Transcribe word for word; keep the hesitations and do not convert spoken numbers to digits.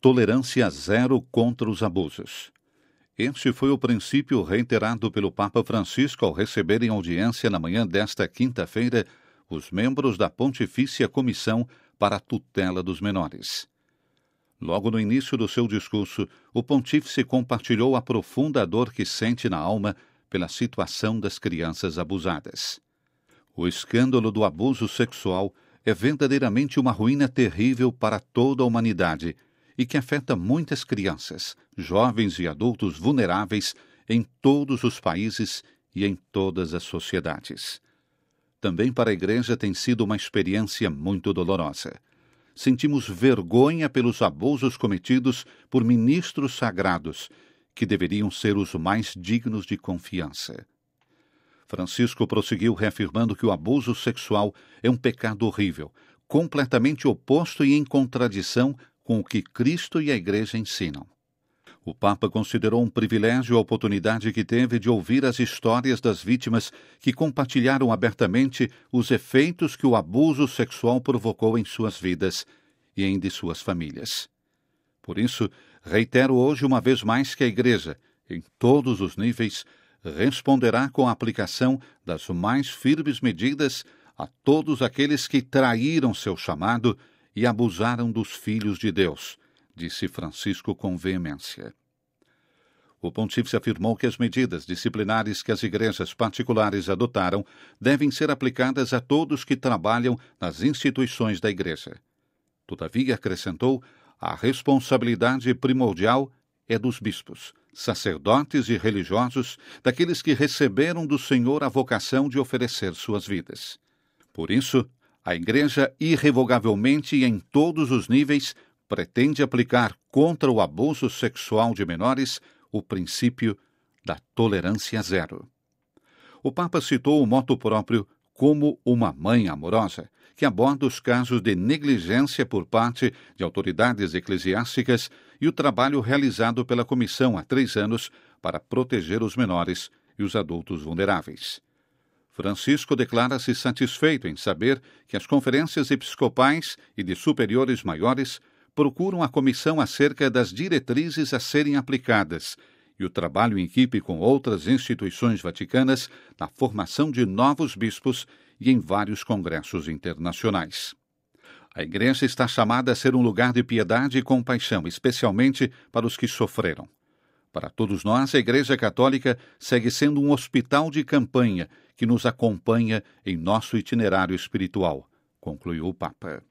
Tolerância zero contra os abusos. Este foi o princípio reiterado pelo Papa Francisco ao receber em audiência na manhã desta quinta-feira os membros da Pontifícia Comissão para a Tutela dos Menores. Logo no início do seu discurso, o pontífice compartilhou a profunda dor que sente na alma pela situação das crianças abusadas. O escândalo do abuso sexual é verdadeiramente uma ruína terrível para toda a humanidade e que afeta muitas crianças, jovens e adultos vulneráveis em todos os países e em todas as sociedades. Também para a Igreja tem sido uma experiência muito dolorosa. Sentimos vergonha pelos abusos cometidos por ministros sagrados, que deveriam ser os mais dignos de confiança. Francisco prosseguiu reafirmando que o abuso sexual é um pecado horrível, completamente oposto e em contradição com o que Cristo e a Igreja ensinam. O Papa considerou um privilégio a oportunidade que teve de ouvir as histórias das vítimas que compartilharam abertamente os efeitos que o abuso sexual provocou em suas vidas e em de suas famílias. Por isso, reitero hoje uma vez mais que a Igreja, em todos os níveis, responderá com a aplicação das mais firmes medidas a todos aqueles que traíram seu chamado e abusaram dos filhos de Deus, disse Francisco com veemência. O pontífice afirmou que as medidas disciplinares que as igrejas particulares adotaram devem ser aplicadas a todos que trabalham nas instituições da Igreja. Todavia, acrescentou, a responsabilidade primordial é dos bispos, sacerdotes e religiosos, daqueles que receberam do Senhor a vocação de oferecer suas vidas. Por isso, a Igreja, irrevogavelmente e em todos os níveis, pretende aplicar contra o abuso sexual de menores o princípio da tolerância zero. O Papa citou o moto próprio como uma mãe amorosa, que aborda os casos de negligência por parte de autoridades eclesiásticas e o trabalho realizado pela Comissão há três anos para proteger os menores e os adultos vulneráveis. Francisco declara-se satisfeito em saber que as conferências episcopais e de superiores maiores procuram a comissão acerca das diretrizes a serem aplicadas e o trabalho em equipe com outras instituições vaticanas na formação de novos bispos e em vários congressos internacionais. A Igreja está chamada a ser um lugar de piedade e compaixão, especialmente para os que sofreram. Para todos nós, a Igreja Católica segue sendo um hospital de campanha que nos acompanha em nosso itinerário espiritual, concluiu o Papa.